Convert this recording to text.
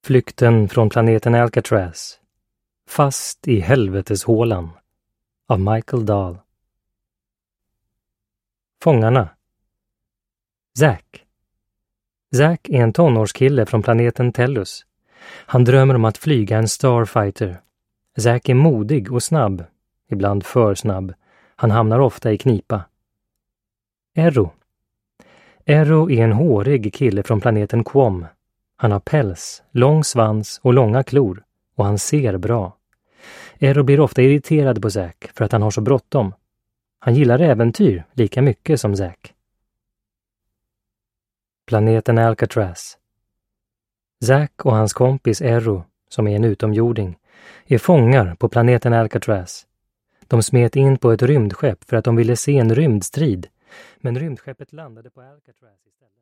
Flykten från planeten Alcatraz. Fast i helveteshålan av Michael Dahl. Fångarna. Zack. Zack är en tonårskille från planeten Tellus. Han drömmer om att flyga en Starfighter. Zack är modig och snabb, ibland för snabb. Han hamnar ofta i knipa. Erro. Erro är en hårig kille från planeten Quom. Han har päls, lång svans och långa klor, och han ser bra. Erro blir ofta irriterad på Zack för att han har så bråttom. Han gillar äventyr lika mycket som Zack. Planeten Alcatraz. Zack och hans kompis Erro, som är en utomjording, är fångar på planeten Alcatraz. De smet in på ett rymdskepp för att de ville se en rymdstrid, men rymdskeppet landade på Alcatraz istället.